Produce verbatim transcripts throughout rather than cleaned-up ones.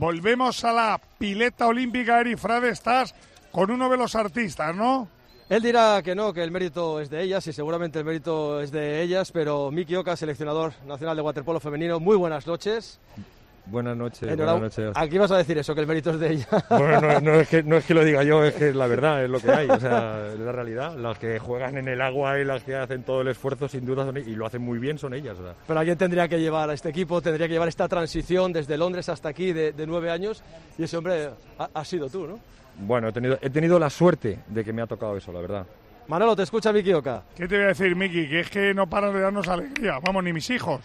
volvemos a la pileta olímpica. Eri Frade, estás con uno de los artistas, ¿no? Él dirá que no, que el mérito es de ellas y seguramente el mérito es de ellas, pero Miki Oka, seleccionador nacional de waterpolo femenino, muy buenas noches. Buenas noches, Enhorabu- buenas noches. Aquí vas a decir eso, que el mérito es de ella. Bueno, no, no, es que, no es que lo diga yo, es que es la verdad, es lo que hay, o sea, es la realidad. Las que juegan en el agua y las que hacen todo el esfuerzo, sin duda, son, y lo hacen muy bien, son ellas. O sea. Pero alguien tendría que llevar a este equipo, tendría que llevar esta transición desde Londres hasta aquí de, de nueve años, y ese hombre ha, ha sido tú, ¿no? Bueno, he tenido, he tenido la suerte de que me ha tocado eso, la verdad. Manolo, te escucha Miki Oka. ¿Qué te voy a decir, Miki? Que es que no paras de darnos alegría. Vamos, ni mis hijos.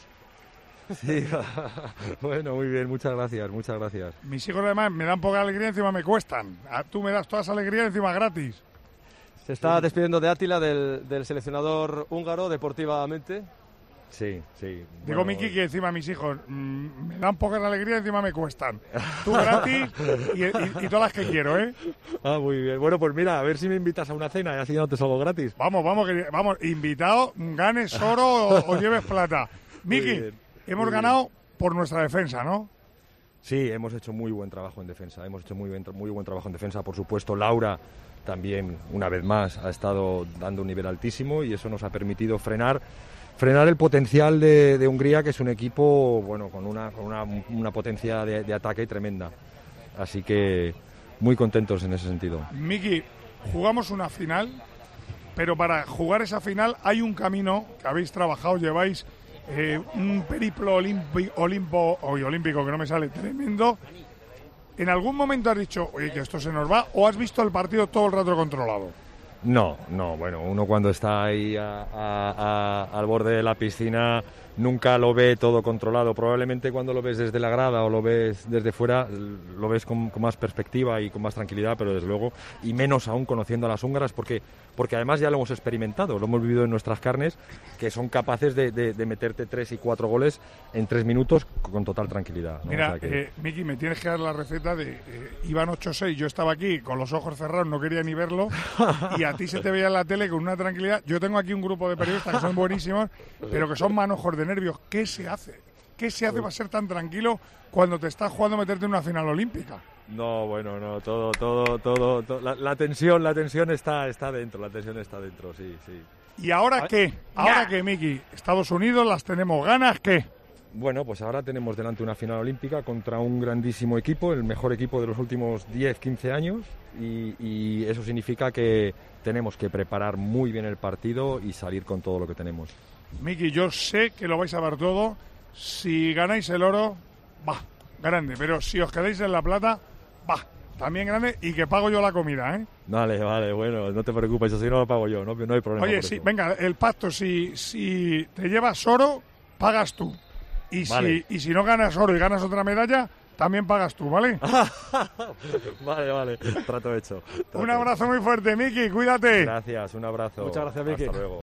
Sí, bueno, muy bien, muchas gracias, muchas gracias. Mis hijos además me dan poca alegría, encima me cuestan. A- Tú me das toda esa alegría encima gratis. Se está despidiendo de Átila, del, del seleccionador húngaro, deportivamente. Sí, sí. Digo, bueno, Miki, que encima mis hijos mm, me dan poca alegría, encima me cuestan. Tú gratis y, y- y todas las que quiero, ¿eh? Ah, muy bien. Bueno, pues mira, a ver si me invitas a una cena y así no te salgo gratis. Vamos, vamos, que, vamos, invitado, ganes oro o, o lleves plata. Muy Miki, bien, hemos muy bien. ganado por nuestra defensa, ¿no? Sí, hemos hecho muy buen trabajo en defensa, hemos hecho muy buen, muy buen trabajo en defensa. Por supuesto, Laura también, una vez más, ha estado dando un nivel altísimo y eso nos ha permitido frenar frenar el potencial de, de Hungría, que es un equipo bueno con una, con una, una potencia de, de ataque tremenda. Así que muy contentos en ese sentido. Miki, jugamos una final, pero para jugar esa final hay un camino que habéis trabajado, lleváis eh, un periplo olimpi- olimpo, oye, olímpico que no me sale tremendo. ¿En algún momento has dicho, oye, que esto se nos va, o has visto el partido todo el rato controlado? No, no, bueno, uno cuando está ahí a- a- a- al borde de la piscina nunca lo ve todo controlado. Probablemente cuando lo ves desde la grada o lo ves desde fuera, lo ves con, con más perspectiva y con más tranquilidad, pero desde luego, y menos aún conociendo a las húngaras, porque, porque además ya lo hemos experimentado, lo hemos vivido en nuestras carnes, que son capaces de, de- de meterte tres y cuatro goles en tres minutos con total tranquilidad, ¿no? Mira, O sea que- eh, Miki, me tienes que dar la receta de eh, iban ocho seis, yo estaba aquí con los ojos cerrados, no quería ni verlo, y a ti se te veía en la tele con una tranquilidad. Yo tengo aquí un grupo de periodistas que son buenísimos, pero que son manojos de nervios. ¿Qué se hace? ¿Qué se hace para ser tan tranquilo cuando te estás jugando a meterte en una final olímpica? No, bueno, no, todo, todo, todo, todo- la, la tensión, la tensión está, está dentro, la tensión está dentro, sí, sí. ¿Y ahora qué? ¿Ahora qué, Miki? Estados Unidos, las tenemos ganas, ¿qué? Bueno, pues ahora tenemos delante una final olímpica contra un grandísimo equipo, el mejor equipo de los últimos diez, quince años, y, y eso significa que tenemos que preparar muy bien el partido y salir con todo lo que tenemos. Miki, yo sé que lo vais a ver todo. Si ganáis el oro, va, grande. Pero si os quedáis en la plata, va, también grande. Y que pago yo la comida, ¿eh? Vale, vale, bueno, no te preocupes, eso sí no lo pago yo, no, no hay problema. Oye, por sí, eso. venga, el pacto, si, si te llevas oro, pagas tú. Y, Vale. si, y si no ganas oro y ganas otra medalla, también pagas tú, ¿vale? Vale, vale, trato hecho. trato Un abrazo muy fuerte, Miki, cuídate. hecho. Gracias, un abrazo. Muchas gracias, Miki. Hasta luego.